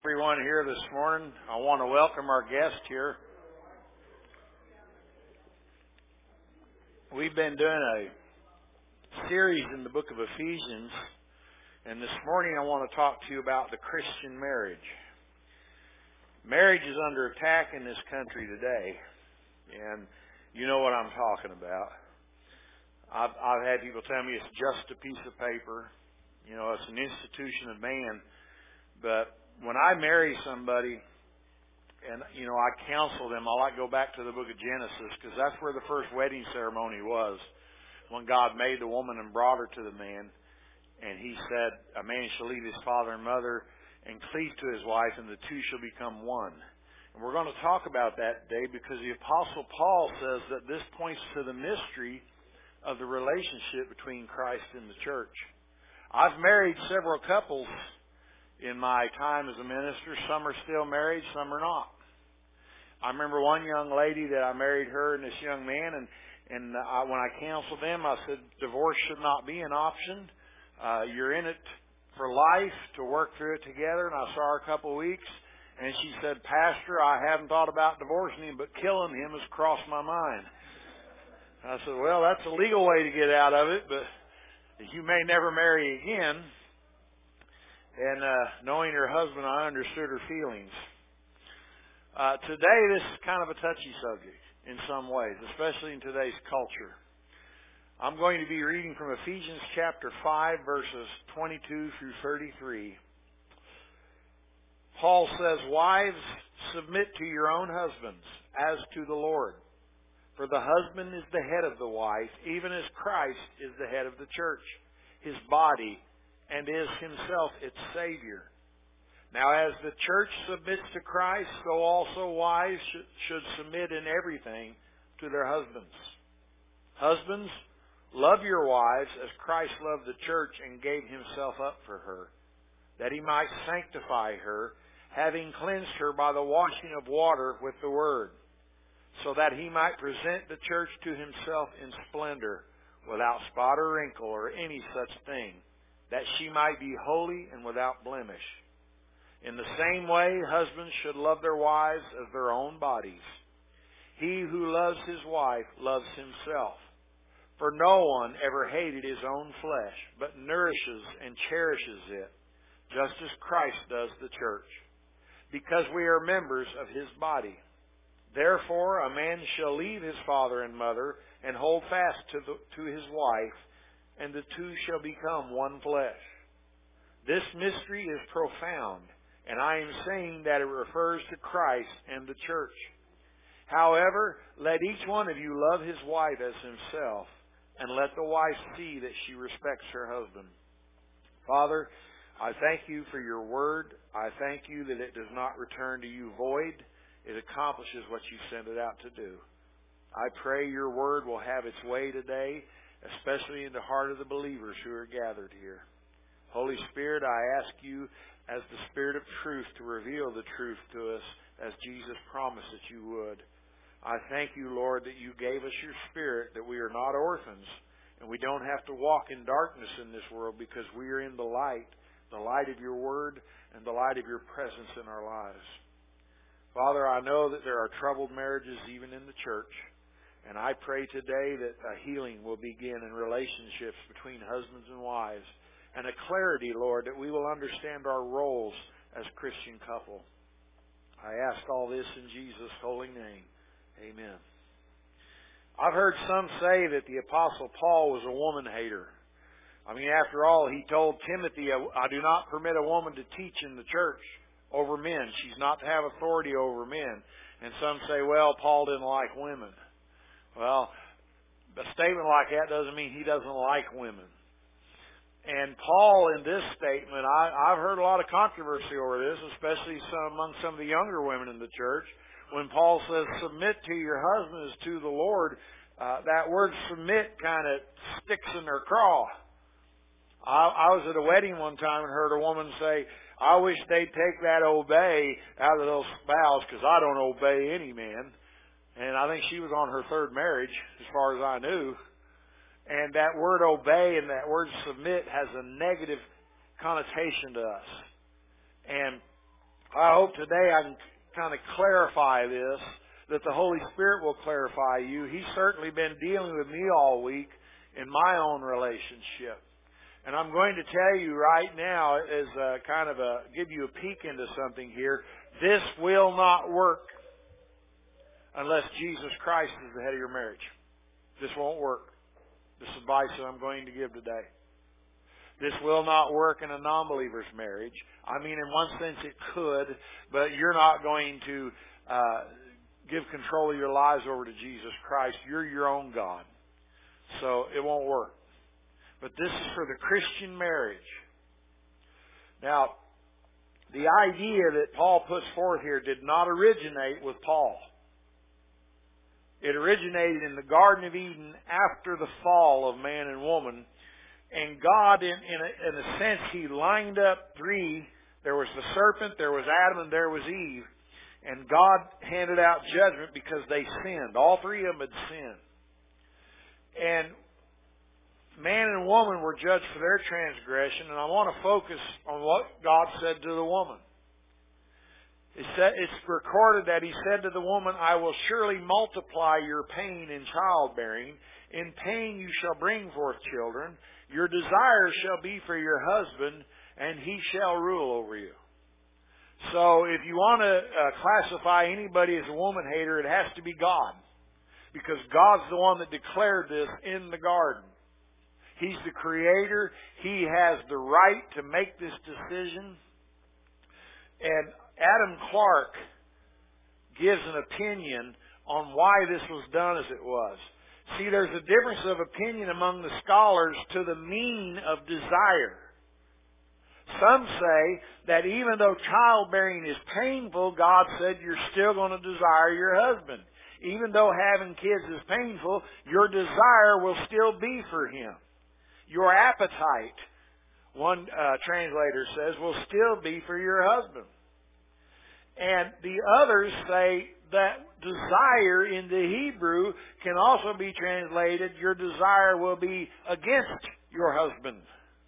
Everyone here this morning. I want to welcome our guest here. We've been doing a series in the book of Ephesians, and this morning I want to talk to you about the Christian marriage. Marriage is under attack in this country today, and you know what I'm talking about. I've had people tell me it's just a piece of paper. You know, it's an institution of man. But when I marry somebody, and, you know, I counsel them, I like to go back to the book of Genesis, because that's where the first wedding ceremony was, when God made the woman and brought her to the man. And he said, a man shall leave his father and mother and cleave to his wife, and the two shall become one. And we're going to talk about that today, because the Apostle Paul says that this points to the mystery of the relationship between Christ and the church. I've married several couples in my time as a minister. Some are still married, some are not. I remember one young lady that I married her and this young man, and when I counseled them, I said, divorce should not be an option. You're in it for life, to work through it together. And I saw her a couple of weeks, and she said, Pastor, I haven't thought about divorcing him, but killing him has crossed my mind. I said, well, that's a legal way to get out of it, but you may never marry again. And knowing her husband, I understood her feelings. Today, this is kind of a touchy subject in some ways, especially in today's culture. I'm going to be reading from Ephesians chapter 5, verses 22 through 33. Paul says, Wives, submit to your own husbands as to the Lord. For the husband is the head of the wife, even as Christ is the head of the church, his body, and is himself its Savior. Now as the church submits to Christ, so also wives should submit in everything to their husbands. Husbands, love your wives as Christ loved the church and gave himself up for her, that he might sanctify her, having cleansed her by the washing of water with the word, so that he might present the church to himself in splendor, without spot or wrinkle or any such thing, that she might be holy and without blemish. In the same way, husbands should love their wives as their own bodies. He who loves his wife loves himself. For no one ever hated his own flesh, but nourishes and cherishes it, just as Christ does the church, because we are members of his body. Therefore, a man shall leave his father and mother and hold fast to his wife, and the two shall become one flesh. This mystery is profound, and I am saying that it refers to Christ and the church. However, let each one of you love his wife as himself, and let the wife see that she respects her husband. Father, I thank you for your word. I thank you that it does not return to you void. It accomplishes what you sent it out to do. I pray your word will have its way today, especially in the heart of the believers who are gathered here. Holy Spirit, I ask you as the Spirit of truth to reveal the truth to us as Jesus promised that you would. I thank you, Lord, that you gave us your Spirit, that we are not orphans, and we don't have to walk in darkness in this world, because we are in the light of your word and the light of your presence in our lives. Father, I know that there are troubled marriages even in the church, and I pray today that a healing will begin in relationships between husbands and wives, and a clarity, Lord, that we will understand our roles as Christian couple. I ask all this in Jesus' holy name. Amen. I've heard some say that the Apostle Paul was a woman hater. I mean, after all, he told Timothy, I do not permit a woman to teach in the church over men. She's not to have authority over men. And some say, well, Paul didn't like women. Well, a statement like that doesn't mean he doesn't like women. And Paul, in this statement, I've heard a lot of controversy over this, especially among some of the younger women in the church. When Paul says, submit to your husbands to the Lord, that word submit kind of sticks in their craw. I was at a wedding one time and heard a woman say, I wish they'd take that obey out of those vows, because I don't obey any man. And I think she was on her third marriage, as far as I knew. And that word obey and that word submit has a negative connotation to us. And I hope today I can kind of clarify this, that the Holy Spirit will clarify you. He's certainly been dealing with me all week in my own relationship. And I'm going to tell you right now, as a kind of give you a peek into something here, this will not work unless Jesus Christ is the head of your marriage. This won't work. This advice that I'm going to give today. This will not work in a non-believer's marriage. I mean, in one sense it could, but you're not going to give control of your lives over to Jesus Christ. You're your own God. So it won't work. But this is for the Christian marriage. Now, the idea that Paul puts forth here did not originate with Paul. It originated in the Garden of Eden after the fall of man and woman. And God, in a sense, He lined up three. There was the serpent, there was Adam, and there was Eve. And God handed out judgment because they sinned. All three of them had sinned. And man and woman were judged for their transgression. And I want to focus on what God said to the woman. It's recorded that He said to the woman, I will surely multiply your pain in childbearing. In pain you shall bring forth children. Your desire shall be for your husband, and he shall rule over you. So if you want to classify anybody as a woman hater, it has to be God. Because God's the one that declared this in the garden. He's the creator. He has the right to make this decision. And Adam Clark gives an opinion on why this was done as it was. See, there's a difference of opinion among the scholars to the meaning of desire. Some say that even though childbearing is painful, God said you're still going to desire your husband. Even though having kids is painful, your desire will still be for him. Your appetite, one translator says, will still be for your husband. And the others say that desire in the Hebrew can also be translated, your desire will be against your husband.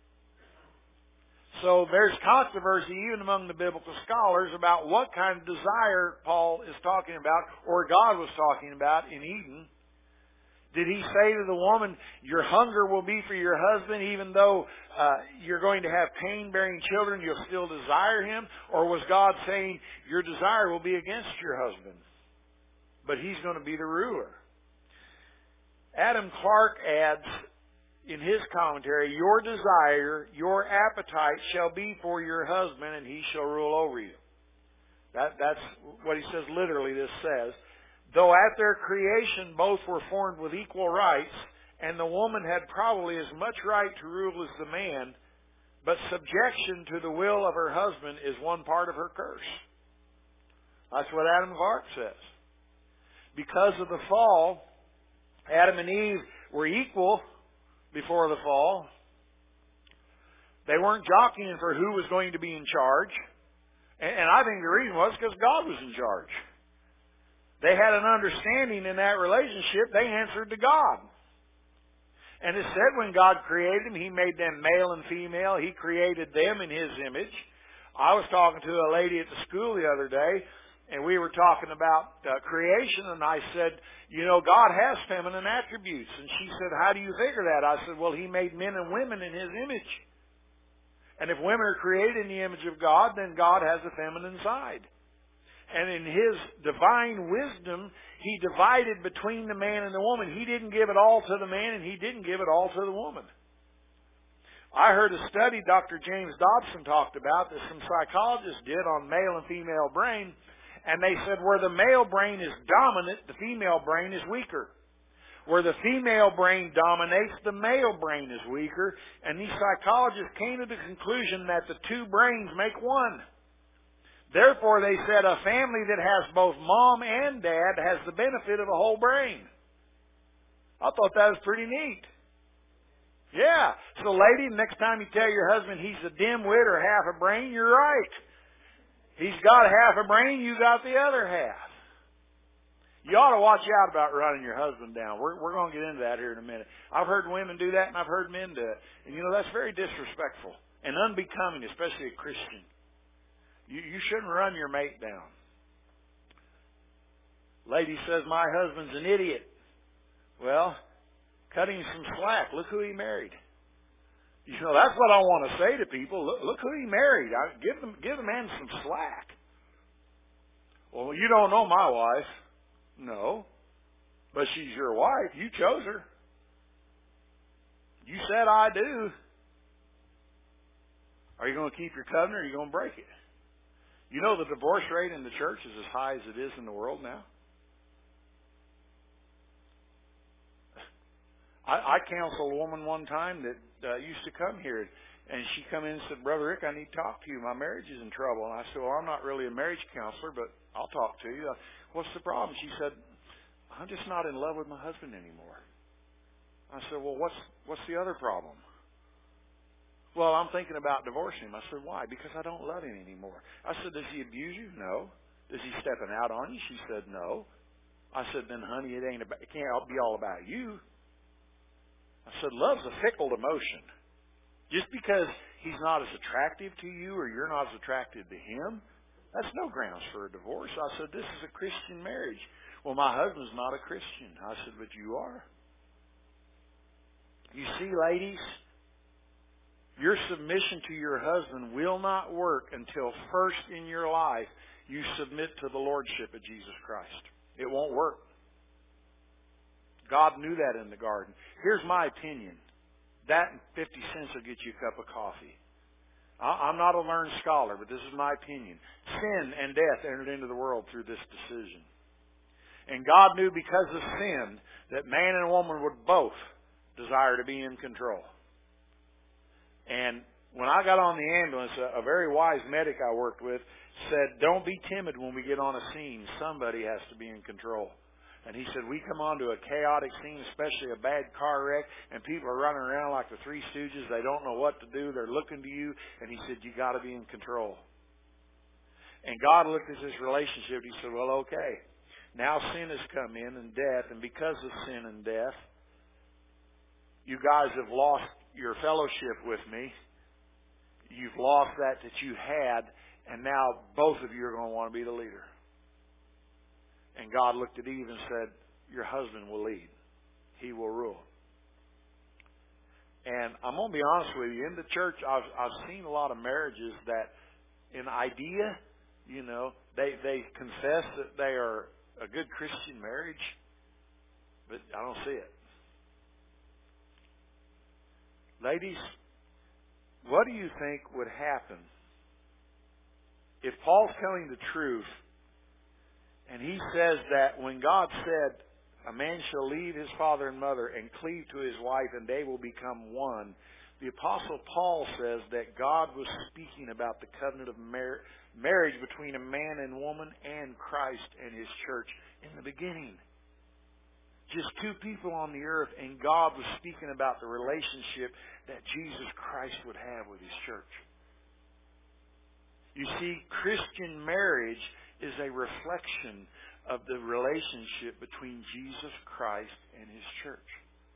So there's controversy even among the biblical scholars about what kind of desire Paul is talking about, or God was talking about in Eden. Did he say to the woman, your hunger will be for your husband, even though you're going to have pain-bearing children, you'll still desire him? Or was God saying, your desire will be against your husband, but he's going to be the ruler? Adam Clark adds in his commentary, your desire, your appetite shall be for your husband, and he shall rule over you. That's what he says literally, this says. Though at their creation both were formed with equal rights, and the woman had probably as much right to rule as the man, but subjection to the will of her husband is one part of her curse. That's what Adam Clark says. Because of the fall, Adam and Eve were equal before the fall. They weren't jockeying for who was going to be in charge. And I think the reason was because God was in charge. They had an understanding in that relationship. They answered to God. And it said when God created them, He made them male and female. He created them in His image. I was talking to a lady at the school the other day, and we were talking about creation, and I said, you know, God has feminine attributes. And she said, how do you figure that? I said, well, He made men and women in His image. And if women are created in the image of God, then God has a feminine side. And in His divine wisdom, He divided between the man and the woman. He didn't give it all to the man, and He didn't give it all to the woman. I heard a study Dr. James Dobson talked about that some psychologists did on male and female brain, and they said where the male brain is dominant, the female brain is weaker. Where the female brain dominates, the male brain is weaker. And these psychologists came to the conclusion that the two brains make one. Therefore, they said a family that has both mom and dad has the benefit of a whole brain. I thought that was pretty neat. Yeah. So, lady, next time you tell your husband he's a dimwit or half a brain, you're right. He's got half a brain, you got the other half. You ought to watch out about running your husband down. We're going to get into that here in a minute. I've heard women do that, and I've heard men do it. And, you know, that's very disrespectful and unbecoming, especially a Christian. You shouldn't run your mate down. Lady says, my husband's an idiot. Well, cut him some slack. Look who he married. You know, that's what I want to say to people. Look who he married. Give the man some slack. Well, you don't know my wife. No. But she's your wife. You chose her. You said I do. Are you going to keep your covenant or are you going to break it? You know the divorce rate in the church is as high as it is in the world now. I counseled a woman one time that used to come here, and she come in and said, Brother Rick, I need to talk to you. My marriage is in trouble. And I said, well, I'm not really a marriage counselor, but I'll talk to you. What's the problem? She said, I'm just not in love with my husband anymore. I said, well, what's the other problem? Well, I'm thinking about divorcing him. I said, why? Because I don't love him anymore. I said, does he abuse you? No. Is he stepping out on you? She said, no. I said, then honey, it can't be all about you. I said, love's a fickle emotion. Just because he's not as attractive to you or you're not as attractive to him, that's no grounds for a divorce. I said, this is a Christian marriage. Well, my husband's not a Christian. I said, but you are. You see, ladies, your submission to your husband will not work until first in your life you submit to the lordship of Jesus Christ. It won't work. God knew that in the garden. Here's my opinion. That and 50 cents will get you a cup of coffee. I'm not a learned scholar, but this is my opinion. Sin and death entered into the world through this decision. And God knew because of sin that man and woman would both desire to be in control. And when I got on the ambulance, a very wise medic I worked with said, don't be timid when we get on a scene. Somebody has to be in control. And he said, we come onto a chaotic scene, especially a bad car wreck, and people are running around like the Three Stooges. They don't know what to do. They're looking to you. And he said, you got to be in control. And God looked at this relationship. He said, well, okay. Now sin has come in and death. And because of sin and death, you guys have lost your fellowship with me. You've lost that you had. And now both of you are going to want to be the leader. And God looked at Eve and said, your husband will lead. He will rule. And I'm going to be honest with you. In the church, I've seen a lot of marriages that in idea, you know, they confess that they are a good Christian marriage, but I don't see it. Ladies, what do you think would happen if Paul's telling the truth and he says that when God said, a man shall leave his father and mother and cleave to his wife and they will become one, the Apostle Paul says that God was speaking about the covenant of marriage between a man and woman and Christ and His church in the beginning. Just two people on the earth, and God was speaking about the relationship that Jesus Christ would have with His church. You see, Christian marriage is a reflection of the relationship between Jesus Christ and His church.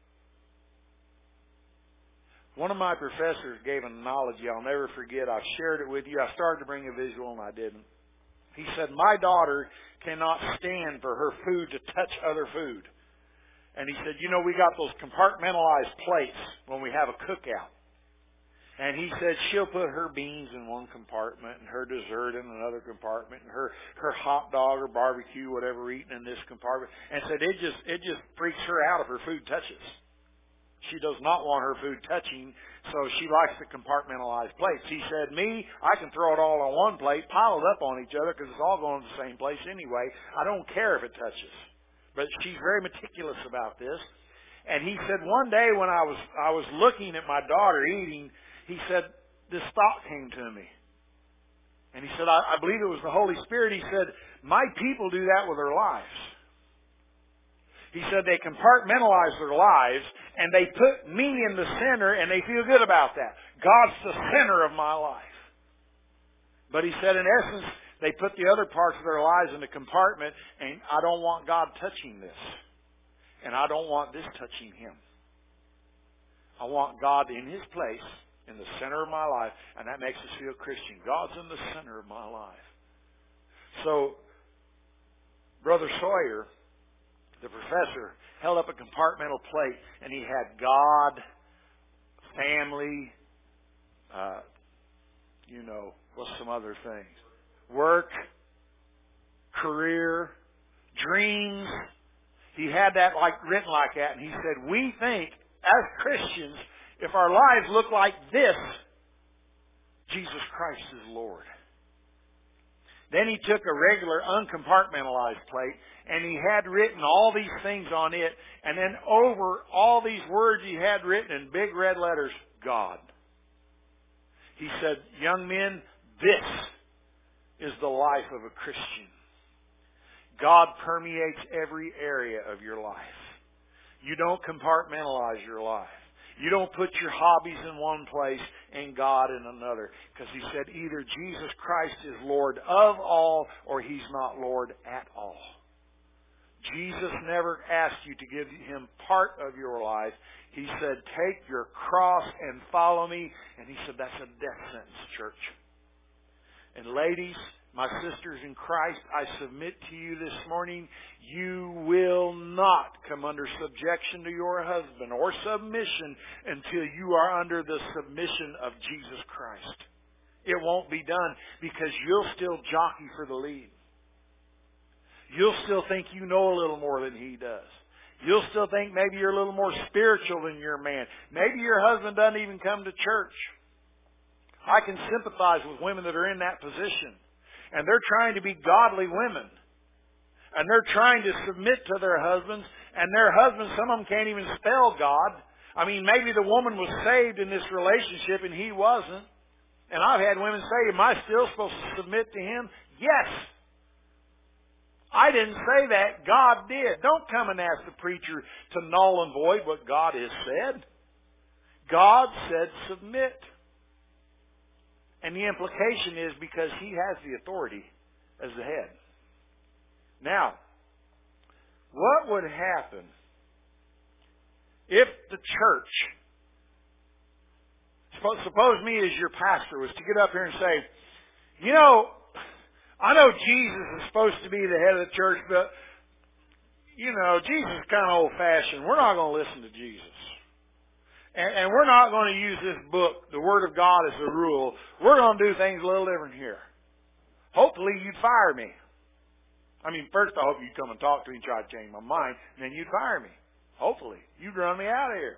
One of my professors gave an analogy I'll never forget. I've shared it with you. I started to bring a visual and I didn't. He said, my daughter cannot stand for her food to touch other food. And he said, you know, we got those compartmentalized plates when we have a cookout. And he said she'll put her beans in one compartment and her dessert in another compartment and her hot dog or barbecue, whatever, eaten in this compartment. And said it just freaks her out if her food touches. She does not want her food touching, so she likes the compartmentalized plates. He said, me, I can throw it all on one plate, pile it up on each other because it's all going to the same place anyway. I don't care if it touches. But she's very meticulous about this. And he said one day when I was looking at my daughter eating, he said, this thought came to me. And he said, I believe it was the Holy Spirit. He said, my people do that with their lives. He said they compartmentalize their lives and they put me in the center and they feel good about that. God's the center of my life. But he said in essence, they put the other parts of their lives in a compartment and I don't want God touching this. And I don't want this touching Him. I want God in His place in the center of my life, and that makes us feel Christian. God's in the center of my life. So, Brother Sawyer, the professor, held up a compartmental plate, and he had God, family, what's some other things? Work, career, dreams. He had that written like that, and he said, we think, as Christians, if our lives look like this, Jesus Christ is Lord. Then he took a regular uncompartmentalized plate, and he had written all these things on it, and then over all these words he had written in big red letters, God. He said, young men, this is the life of a Christian. God permeates every area of your life. You don't compartmentalize your life. You don't put your hobbies in one place and God in another. Because he said either Jesus Christ is Lord of all or He's not Lord at all. Jesus never asked you to give Him part of your life. He said, take your cross and follow me. And He said, that's a death sentence, church. And ladies, my sisters in Christ, I submit to you this morning, you will not come under subjection to your husband or submission until you are under the submission of Jesus Christ. It won't be done because you'll still jockey for the lead. You'll still think you know a little more than he does. You'll still think maybe you're a little more spiritual than your man. Maybe your husband doesn't even come to church. I can sympathize with women that are in that position. And they're trying to be godly women. And they're trying to submit to their husbands. And their husbands, some of them can't even spell God. I mean, maybe the woman was saved in this relationship and he wasn't. And I've had women say, am I still supposed to submit to him? Yes. I didn't say that. God did. Don't come and ask the preacher to null and void what God has said. God said submit. And the implication is because He has the authority as the head. Now, what would happen if the church, suppose me as your pastor was to get up here and say, I know Jesus is supposed to be the head of the church, but, Jesus is kind of old-fashioned. We're not going to listen to Jesus. And we're not going to use this book, the Word of God, as a rule. We're going to do things a little different here. Hopefully you'd fire me. I mean, first I hope you'd come and talk to me and try to change my mind, and then you'd fire me. Hopefully. You'd run me out of here.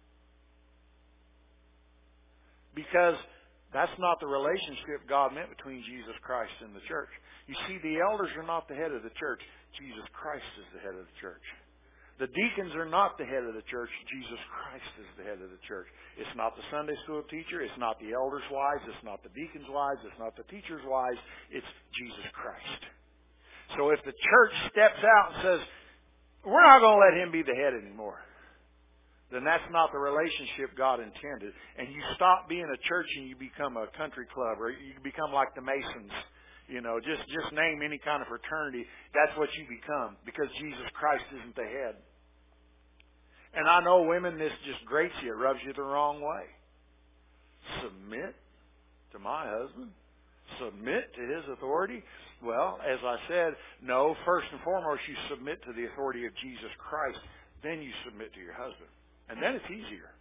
Because that's not the relationship God meant between Jesus Christ and the church. You see, the elders are not the head of the church. Jesus Christ is the head of the church. The deacons are not the head of the church. Jesus Christ is the head of the church. It's not the Sunday school teacher. It's not the elders' wives. It's not the deacons' wives. It's not the teachers' wives. It's Jesus Christ. So if the church steps out and says, we're not going to let him be the head anymore, then that's not the relationship God intended. And you stop being a church and you become a country club, or you become like the Masons. Just name any kind of fraternity. That's what you become because Jesus Christ isn't the head. And I know women, this just grates you. It rubs you the wrong way. Submit to my husband? Submit to his authority? Well, as I said, no. First and foremost, you submit to the authority of Jesus Christ. Then you submit to your husband. And then it's easier.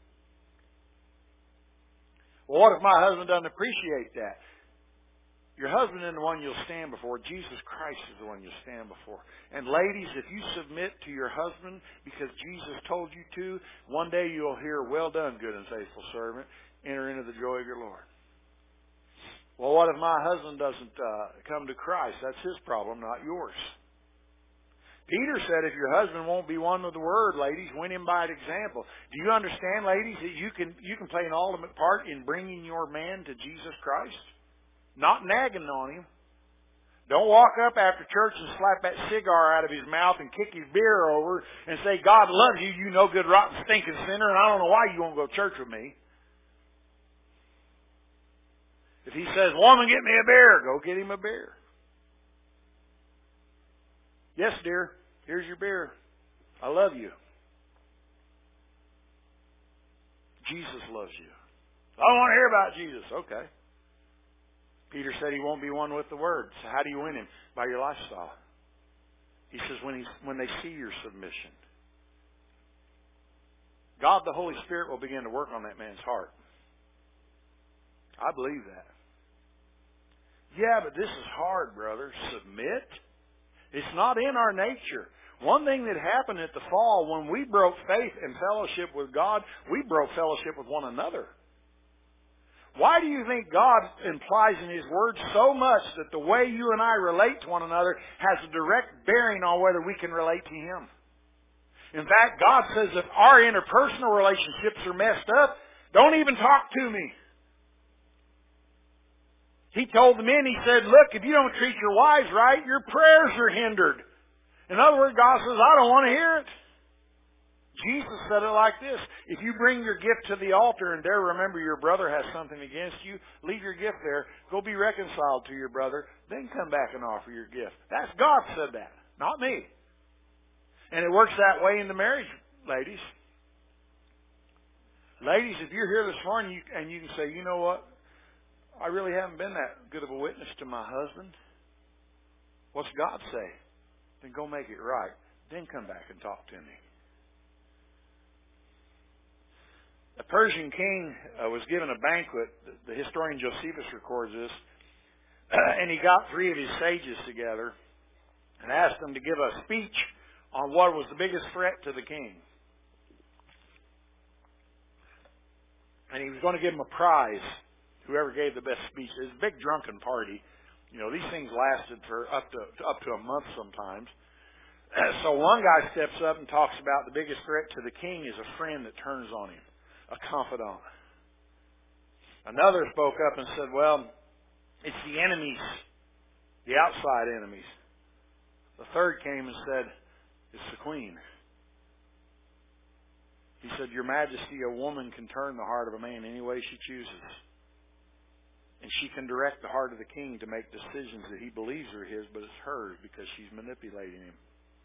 Well, what if my husband doesn't appreciate that? Your husband isn't the one you'll stand before. Jesus Christ is the one you'll stand before. And ladies, if you submit to your husband because Jesus told you to, one day you'll hear, well done, good and faithful servant. Enter into the joy of your Lord. Well, what if my husband doesn't come to Christ? That's his problem, not yours. Peter said if your husband won't be one with the Word, ladies, win him by an example. Do you understand, ladies, that you can play an ultimate part in bringing your man to Jesus Christ? Not nagging on him. Don't walk up after church and slap that cigar out of his mouth and kick his beer over and say, God loves you, you no good, rotten, stinking sinner, and I don't know why you won't go to church with me. If he says, woman, get me a beer, go get him a beer. Yes, dear, here's your beer. I love you. Jesus loves you. I don't want to hear about Jesus. Okay. Peter said he won't be won with the word. So how do you win him? By your lifestyle. He says when they see your submission. God, the Holy Spirit, will begin to work on that man's heart. I believe that. Yeah, but this is hard, brother. Submit? It's not in our nature. One thing that happened at the fall, when we broke faith and fellowship with God, we broke fellowship with one another. Why do you think God implies in His Word so much that the way you and I relate to one another has a direct bearing on whether we can relate to Him? In fact, God says if our interpersonal relationships are messed up, don't even talk to me. He told the men, He said, look, if you don't treat your wives right, your prayers are hindered. In other words, God says, I don't want to hear it. Jesus said it like this. If you bring your gift to the altar and there remember your brother has something against you, leave your gift there. Go be reconciled to your brother. Then come back and offer your gift. That's God said that, not me. And it works that way in the marriage, ladies. Ladies, if you're here this morning and you can say, you know what? I really haven't been that good of a witness to my husband. What's God say? Then go make it right. Then come back and talk to me. A Persian king was given a banquet. The historian Josephus records this. And he got 3 of his sages together and asked them to give a speech on what was the biggest threat to the king. And he was going to give them a prize, whoever gave the best speech. It was a big drunken party. You know, these things lasted for up to a month sometimes. So one guy steps up and talks about the biggest threat to the king is a friend that turns on him, a confidant. Another spoke up and said, well, it's the enemies, the outside enemies. The third came and said, it's the queen. He said, Your Majesty, a woman can turn the heart of a man any way she chooses. And she can direct the heart of the king to make decisions that he believes are his, but it's hers because she's manipulating him.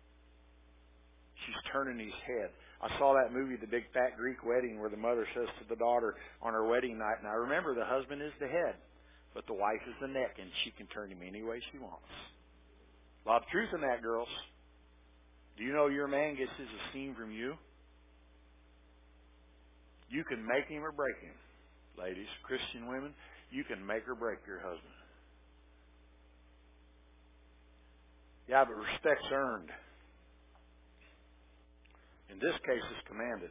She's turning his head. I saw that movie, The Big Fat Greek Wedding, where the mother says to the daughter on her wedding night, now remember, the husband is the head, but the wife is the neck, and she can turn him any way she wants. A lot of truth in that, girls. Do you know your man gets his esteem from you? You can make him or break him. Ladies, Christian women, you can make or break your husband. Yeah, but respect's earned. In this case, it's commanded.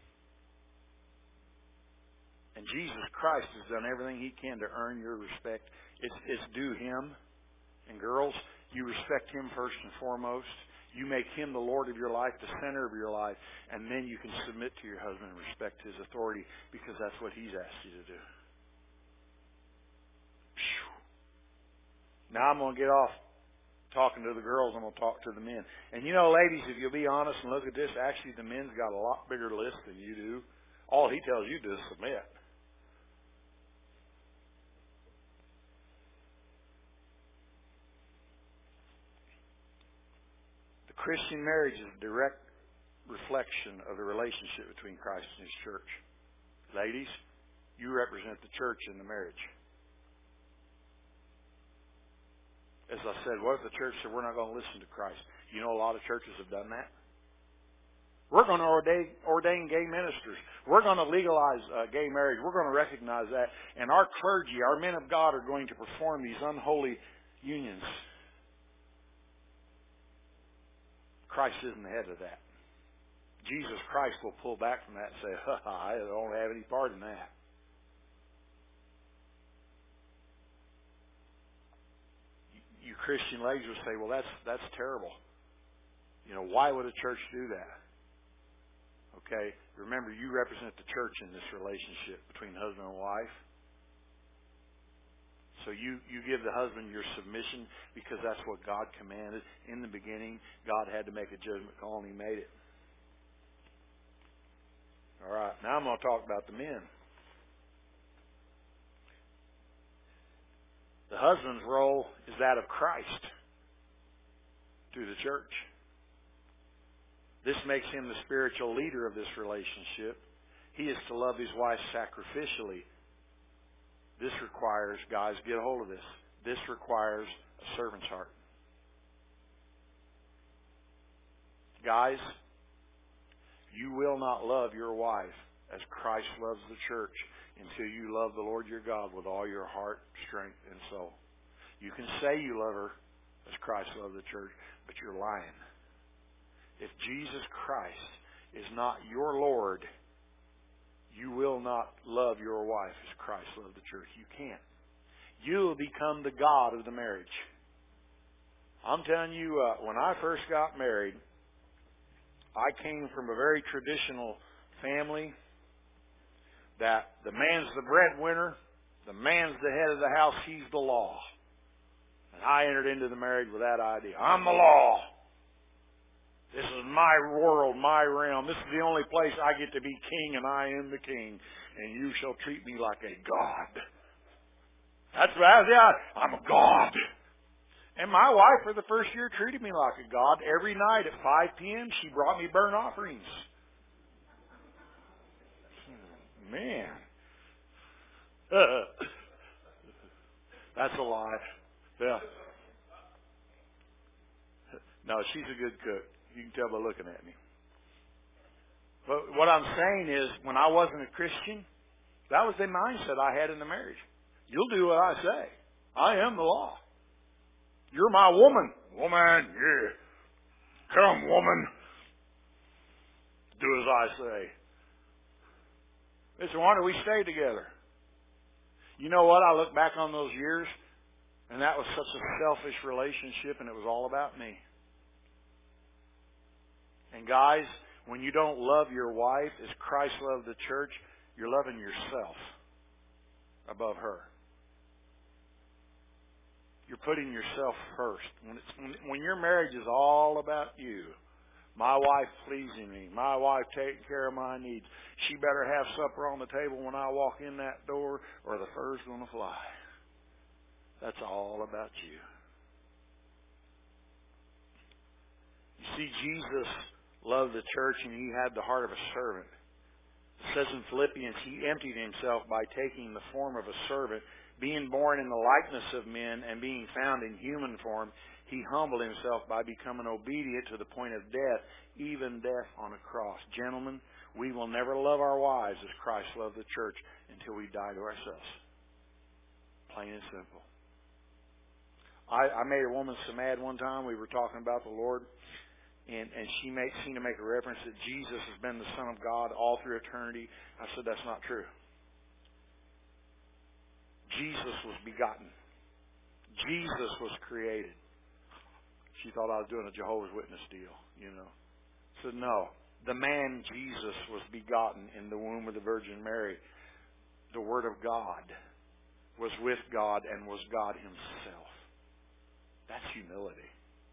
And Jesus Christ has done everything He can to earn your respect. It's due Him. And girls, you respect Him first and foremost. You make Him the Lord of your life, the center of your life, and then you can submit to your husband and respect his authority because that's what He's asked you to do. Now I'm going to get off talking to the girls. I'm going to talk to the men. And you know, ladies, if you'll be honest and look at this, actually the men's got a lot bigger list than you do. All he tells you to do is submit. The Christian marriage is a direct reflection of the relationship between Christ and His church. Ladies, you represent the church in the marriage. As I said, what if the church said, we're not going to listen to Christ? You know, a lot of churches have done that. We're going to ordain gay ministers. We're going to legalize gay marriage. We're going to recognize that. And our clergy, our men of God, are going to perform these unholy unions. Christ isn't the head of that. Jesus Christ will pull back from that and say, I don't have any part in that. You Christian ladies will say, well, that's terrible. You know, why would a church do that? Okay, remember, you represent the church in this relationship between husband and wife. So you give the husband your submission because that's what God commanded. In the beginning, God had to make a judgment call, and He made it. All right, now I'm going to talk about the men. The husband's role is that of Christ to the church. This makes him the spiritual leader of this relationship. He is to love his wife sacrificially This requires, guys, get a hold of this. This requires a servant's heart. Guys, you will not love your wife as Christ loves the church until you love the Lord your God with all your heart, strength, and soul. You can say you love her as Christ loved the church, but you're lying. If Jesus Christ is not your Lord, you will not love your wife as Christ loved the church. You can't. You'll become the God of the marriage. I'm telling you, when I first got married, I came from a very traditional family that the man's the breadwinner, the man's the head of the house, he's the law. And I entered into the marriage with that idea. I'm the law. This is my world, my realm. This is the only place I get to be king, and I am the king. And you shall treat me like a god. That's what I was. I'm a god. And my wife, for the first year, treated me like a god. Every night at 5 p.m., she brought me burnt offerings. Man. That's a lie. Yeah. No, she's a good cook. You can tell by looking at me. But what I'm saying is, when I wasn't a Christian, that was the mindset I had in the marriage. You'll do what I say. I am the law. You're my woman. Woman, yeah. Come, woman. Do as I say. It's a wonder we stayed together. You know what? I look back on those years, and that was such a selfish relationship, and it was all about me. And guys, when you don't love your wife as Christ loved the church, you're loving yourself above her. You're putting yourself first. When your marriage is all about you, my wife pleasing me, my wife taking care of my needs, she better have supper on the table when I walk in that door, or the fur's going to fly. That's all about you. You see, Jesus loved the church, and he had the heart of a servant. It says in Philippians, he emptied himself by taking the form of a servant. Being born in the likeness of men and being found in human form, he humbled himself by becoming obedient to the point of death, even death on a cross. Gentlemen, we will never love our wives as Christ loved the church until we die to ourselves. Plain and simple. I made a woman so mad one time. We were talking about the Lord, and she seemed to make a reference that Jesus has been the Son of God all through eternity. I said, that's not true. Jesus was begotten. Jesus was created. She thought I was doing a Jehovah's Witness deal, you know. I said, no. The man Jesus was begotten in the womb of the Virgin Mary. The Word of God was with God and was God himself. That's humility.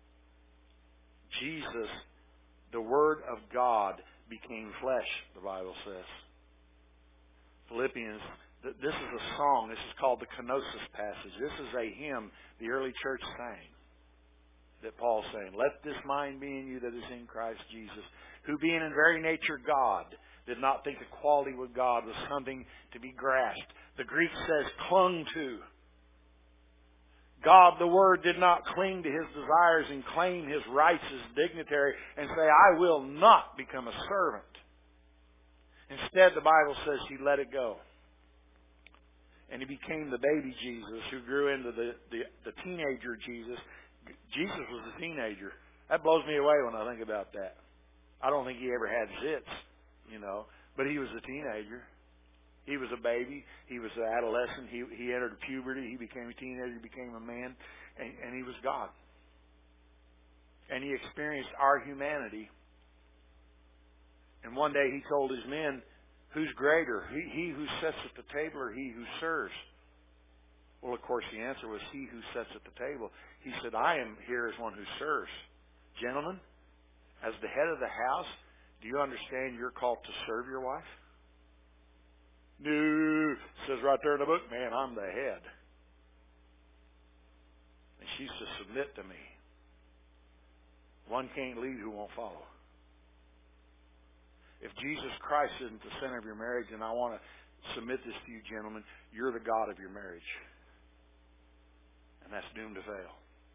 Jesus, the Word of God, became flesh, the Bible says. Philippians, this is a song. This is called the Kenosis passage. This is a hymn the early church sang, that Paul's saying, let this mind be in you that is in Christ Jesus, who being in very nature God, did not think equality with God was something to be grasped. The Greek says clung to. God, the Word, did not cling to his desires and claim his rights as dignitary and say, I will not become a servant. Instead, the Bible says he let it go. And he became the baby Jesus who grew into the teenager Jesus. Jesus was a teenager. That blows me away when I think about that. I don't think he ever had zits, you know, but he was a teenager. He was a baby. He was an adolescent. He entered puberty. He became a teenager. He became a man. And he was God. And he experienced our humanity. And one day he told his men, who's greater, he who sits at the table or he who serves? Well, of course, the answer was he who sits at the table. He said, I am here as one who serves. Gentlemen, as the head of the house, do you understand you're called to serve your wife? No. It says right there in the book, man, I'm the head. And she's to submit to me. One can't lead who won't follow. If Jesus Christ isn't the center of your marriage, then I want to submit this to you, gentlemen. You're the God of your marriage. And that's doomed to fail.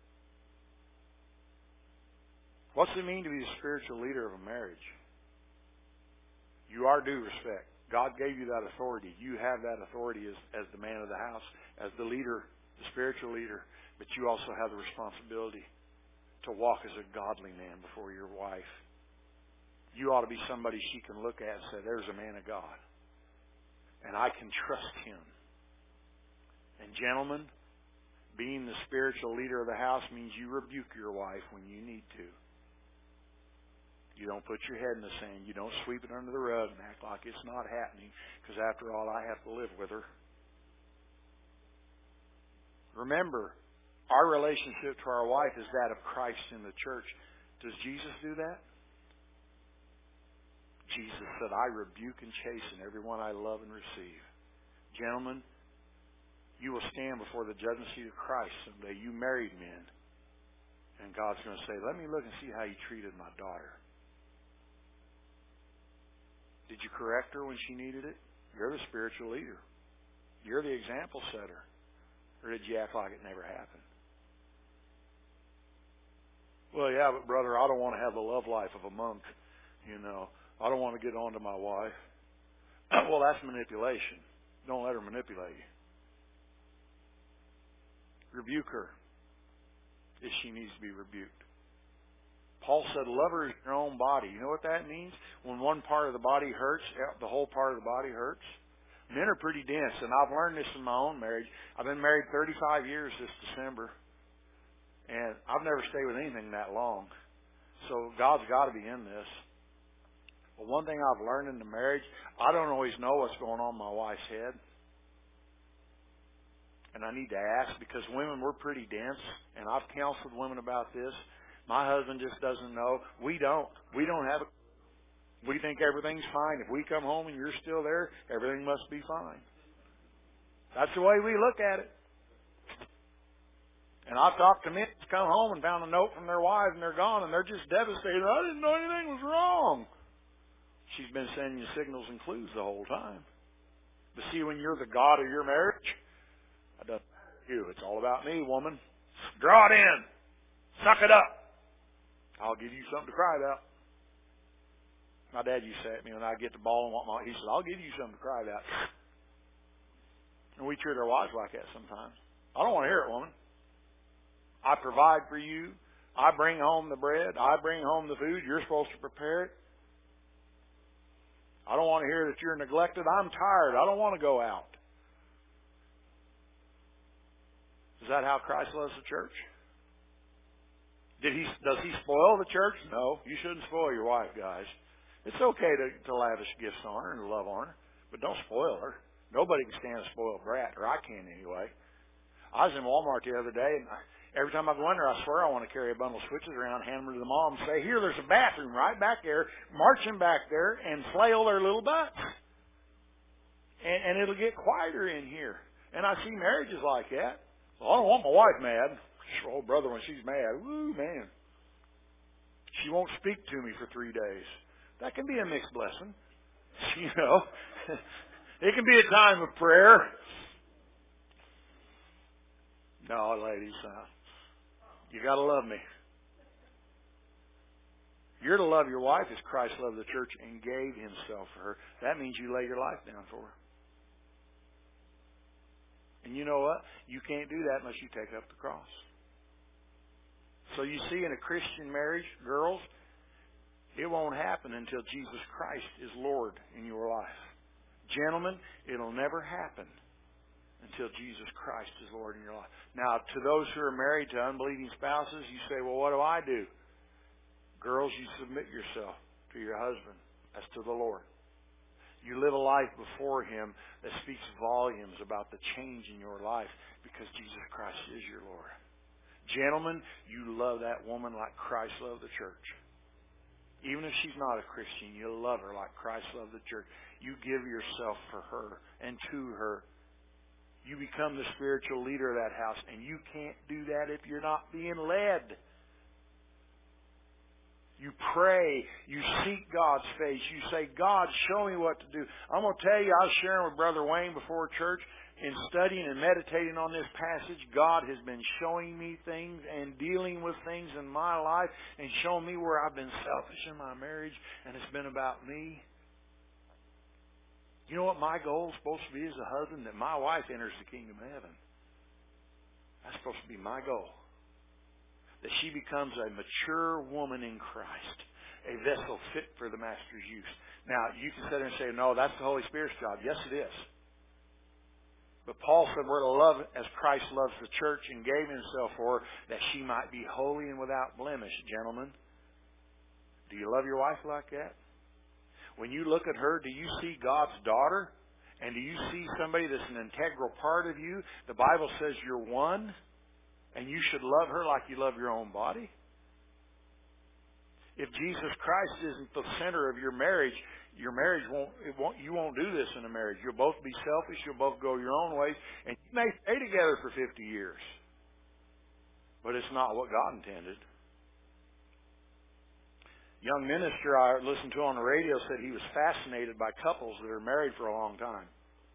What's it mean to be the spiritual leader of a marriage? You are due respect. God gave you that authority. You have that authority as the man of the house, as the leader, the spiritual leader. But you also have the responsibility to walk as a godly man before your wife. You ought to be somebody she can look at and say, there's a man of God. And I can trust him. And gentlemen, being the spiritual leader of the house means you rebuke your wife when you need to. You don't put your head in the sand. You don't sweep it under the rug and act like it's not happening, because after all, I have to live with her. Remember, our relationship to our wife is that of Christ in the church. Does Jesus do that? Jesus said, I rebuke and chasten everyone I love and receive. Gentlemen, you will stand before the judgment seat of Christ someday. You married men. And God's going to say, let me look and see how you treated my daughter. Did you correct her when she needed it? You're the spiritual leader. You're the example setter. Or did you act like it never happened? Well, yeah, but brother, I don't want to have the love life of a monk. You know, I don't want to get on to my wife. Well, that's manipulation. Don't let her manipulate you. Rebuke her if she needs to be rebuked. Paul said, love her as your own body. You know what that means? When one part of the body hurts, the whole part of the body hurts. Men are pretty dense, and I've learned this in my own marriage. I've been married 35 years this December, and I've never stayed with anything that long. So God's got to be in this. But one thing I've learned in the marriage, I don't always know what's going on in my wife's head. And I need to ask, because women, we're pretty dense, and I've counseled women about this. My husband just doesn't know. We don't. We don't have a... We think everything's fine. If we come home and you're still there, everything must be fine. That's the way we look at it. And I've talked to men who's come home and found a note from their wives, and they're gone, and they're just devastated. I didn't know anything was wrong. She's been sending you signals and clues the whole time. But see, when you're the God of your marriage, it doesn't matter you. It's all about me, woman. Draw it in. Suck it up. I'll give you something to cry about. My dad used to say at me when I get the ball and want my, he said, I'll give you something to cry about. And we treat our wives like that sometimes. I don't want to hear it, woman. I provide for you. I bring home the bread. I bring home the food. You're supposed to prepare it. I don't want to hear that you're neglected. I'm tired. I don't want to go out. Is that how Christ loves the church? Does he spoil the church? No. You shouldn't spoil your wife, guys. It's okay to lavish gifts on her and to love on her, but don't spoil her. Nobody can stand a spoiled brat, or I can anyway. I was in Walmart the other day, and every time I go in there, I swear I want to carry a bundle of switches around, hand them to the mom, and say, here, there's a bathroom right back there. March them back there and flail their little butts. And it'll get quieter in here. And I see marriages like that. Well, I don't want my wife mad. Oh, brother, when she's mad, woo, man. She won't speak to me for 3 days. That can be a mixed blessing. You know, it can be a time of prayer. No, ladies, you got to love me. You're to love your wife as Christ loved the church and gave himself for her. That means you lay your life down for her. And you know what? You can't do that unless you take up the cross. So you see, in a Christian marriage, girls, it won't happen until Jesus Christ is Lord in your life. Gentlemen, it'll never happen until Jesus Christ is Lord in your life. Now, to those who are married to unbelieving spouses, you say, well, what do I do? Girls, you submit yourself to your husband as to the Lord. You live a life before him that speaks volumes about the change in your life because Jesus Christ is your Lord. Gentlemen, you love that woman like Christ loved the church. Even if she's not a Christian, you love her like Christ loved the church. You give yourself for her and to her. You become the spiritual leader of that house, and you can't do that if you're not being led. You pray. You seek God's face. You say, God, show me what to do. I'm going to tell you, I was sharing with Brother Wayne before church, in studying and meditating on this passage, God has been showing me things and dealing with things in my life and showing me where I've been selfish in my marriage and it's been about me. You know what my goal is supposed to be as a husband? That my wife enters the kingdom of heaven. That's supposed to be my goal. That she becomes a mature woman in Christ, a vessel fit for the Master's use. Now, you can sit there and say, no, that's the Holy Spirit's job. Yes, it is. But Paul said we're to love as Christ loves the church and gave himself for her, that she might be holy and without blemish. Gentlemen, do you love your wife like that? When you look at her, do you see God's daughter? And do you see somebody that's an integral part of you? The Bible says you're one, and you should love her like you love your own body. If Jesus Christ isn't the center of your marriage you won't do this in a marriage. You'll both be selfish. You'll both go your own ways. And you may stay together for 50 years. But it's not what God intended. Young minister I listened to on the radio said he was fascinated by couples that are married for a long time.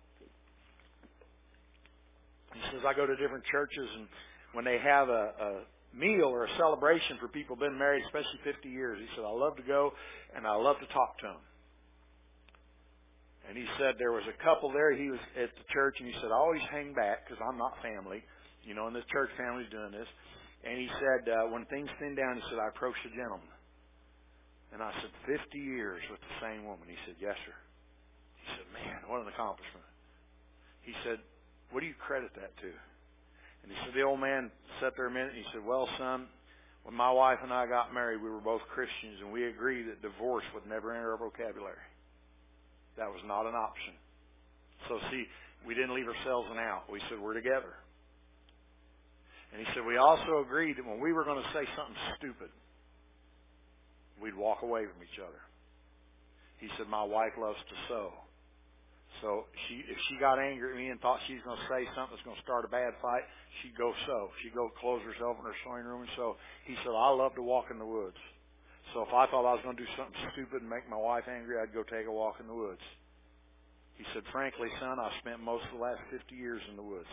He says, I go to different churches, and when they have a meal or a celebration for people who've been married, especially 50 years, he said, I love to go and I love to talk to them. And he said there was a couple there. He was at the church, and he said, I always hang back because I'm not family. You know, and this church family's doing this. And he said, when things thin down, he said, I approached a gentleman. And I said, 50 years with the same woman. He said, yes, sir. He said, man, what an accomplishment. He said, what do you credit that to? And he said, the old man sat there a minute, and he said, well, son, when my wife and I got married, we were both Christians, and we agreed that divorce would never enter our vocabulary. That was not an option. So see, we didn't leave ourselves an out. We said, we're together. And he said, we also agreed that when we were going to say something stupid, we'd walk away from each other. He said, my wife loves to sew. So if she got angry at me and thought she's going to say something that's going to start a bad fight, she'd go sew. She'd go close herself in her sewing room and sew. He said, I love to walk in the woods. So if I thought I was going to do something stupid and make my wife angry, I'd go take a walk in the woods. He said, frankly, son, I've spent most of the last 50 years in the woods.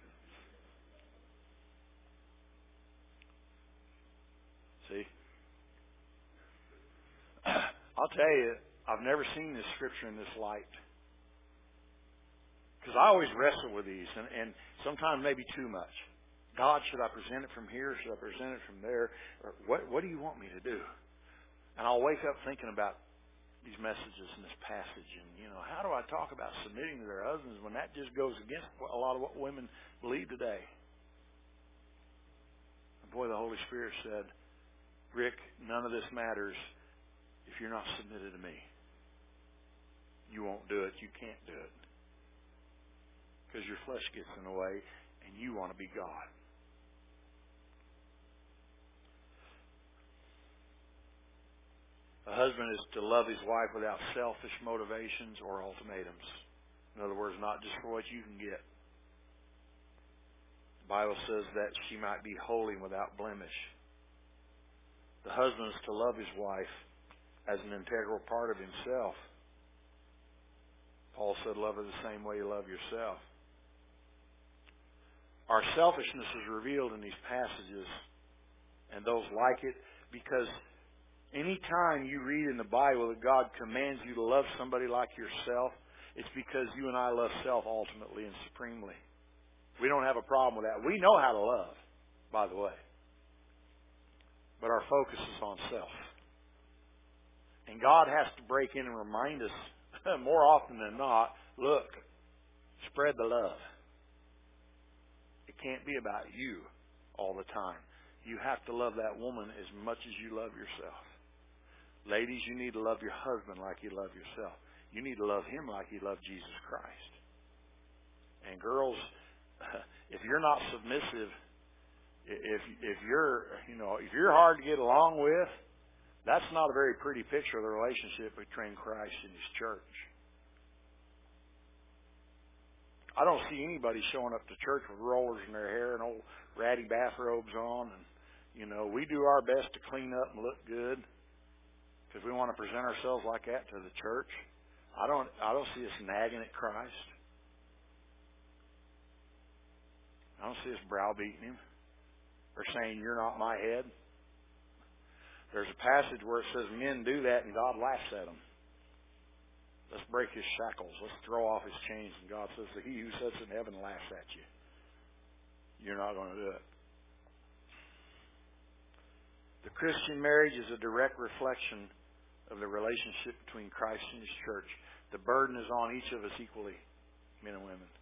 See? I'll tell you, I've never seen this scripture in this light. Because I always wrestle with these, and sometimes maybe too much. God, should I present it from here? Should I present it from there? Or what do you want me to do? And I'll wake up thinking about these messages in this passage. And, how do I talk about submitting to their husbands when that just goes against a lot of what women believe today? And boy, the Holy Spirit said, Rick, none of this matters if you're not submitted to me. You won't do it. You can't do it. Because your flesh gets in the way and you want to be God. A husband is to love his wife without selfish motivations or ultimatums. In other words, not just for what you can get. The Bible says that she might be holy and without blemish. The husband is to love his wife as an integral part of himself. Paul said, love her the same way you love yourself. Our selfishness is revealed in these passages and those like it, because any time you read in the Bible that God commands you to love somebody like yourself, it's because you and I love self ultimately and supremely. We don't have a problem with that. We know how to love, by the way. But our focus is on self. And God has to break in and remind us more often than not, look, spread the love. It can't be about you all the time. You have to love that woman as much as you love yourself. Ladies, you need to love your husband like you love yourself. You need to love him like you love Jesus Christ. And girls, if you're not submissive, if you're hard to get along with, that's not a very pretty picture of the relationship between Christ and His church. I don't see anybody showing up to church with rollers in their hair and old ratty bathrobes on. And, we do our best to clean up and look good. Because we want to present ourselves like that to the church. I don't see us nagging at Christ. I don't see us browbeating Him or saying, "You're not my head." There's a passage where it says men do that and God laughs at them. Let's break his shackles. Let's throw off his chains. And God says that he who sits in heaven laughs at you. You're not going to do it. The Christian marriage is a direct reflection of the relationship between Christ and His church. The burden is on each of us equally, men and women.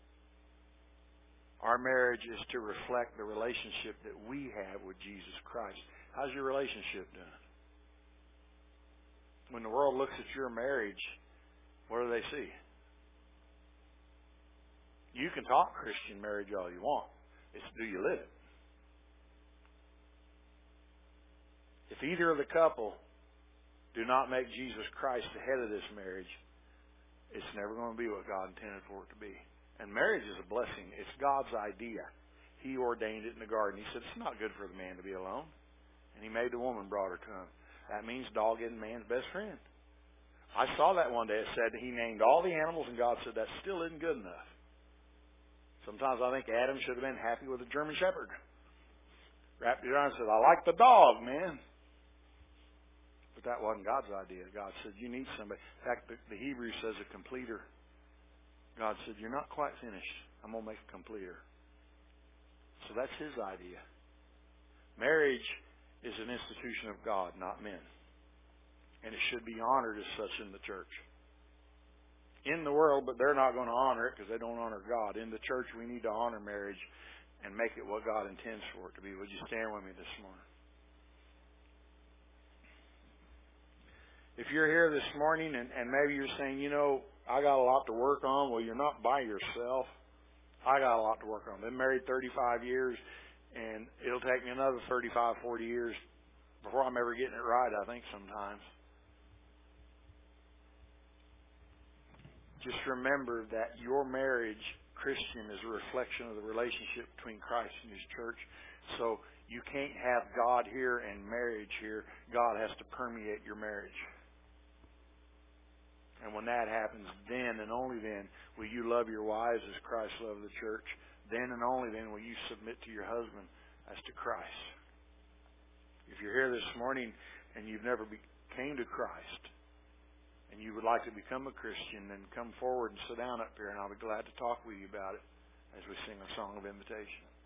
Our marriage is to reflect the relationship that we have with Jesus Christ. How's your relationship doing? When the world looks at your marriage, what do they see? You can talk Christian marriage all you want. It's do you live it? If either of the couple do not make Jesus Christ the head of this marriage, it's never going to be what God intended for it to be. And marriage is a blessing. It's God's idea. He ordained it in the garden. He said it's not good for the man to be alone. And He made the woman, brought her to Him. That means dog isn't man's best friend. I saw that one day. It said He named all the animals, and God said that still isn't good enough. Sometimes I think Adam should have been happy with a German Shepherd. Wrapped it around and said, "I like the dog, man." But that wasn't God's idea. God said, "You need somebody." In fact, the Hebrew says a completer. God said, "You're not quite finished. I'm going to make a completer." So that's His idea. Marriage is an institution of God, not men. And it should be honored as such in the church. In the world, but they're not going to honor it because they don't honor God. In the church, we need to honor marriage and make it what God intends for it to be. Would you stand with me this morning? If you're here this morning and maybe you're saying, I got a lot to work on. Well, you're not by yourself. I got a lot to work on. I've been married 35 years, and it'll take me another 35, 40 years before I'm ever getting it right, I think, sometimes. Just remember that your marriage, Christian, is a reflection of the relationship between Christ and His church. So you can't have God here and marriage here. God has to permeate your marriage. And when that happens, then and only then will you love your wives as Christ loved the church. Then and only then will you submit to your husband as to Christ. If you're here this morning and you've never came to Christ and you would like to become a Christian, then come forward and sit down up here, and I'll be glad to talk with you about it as we sing a song of invitation.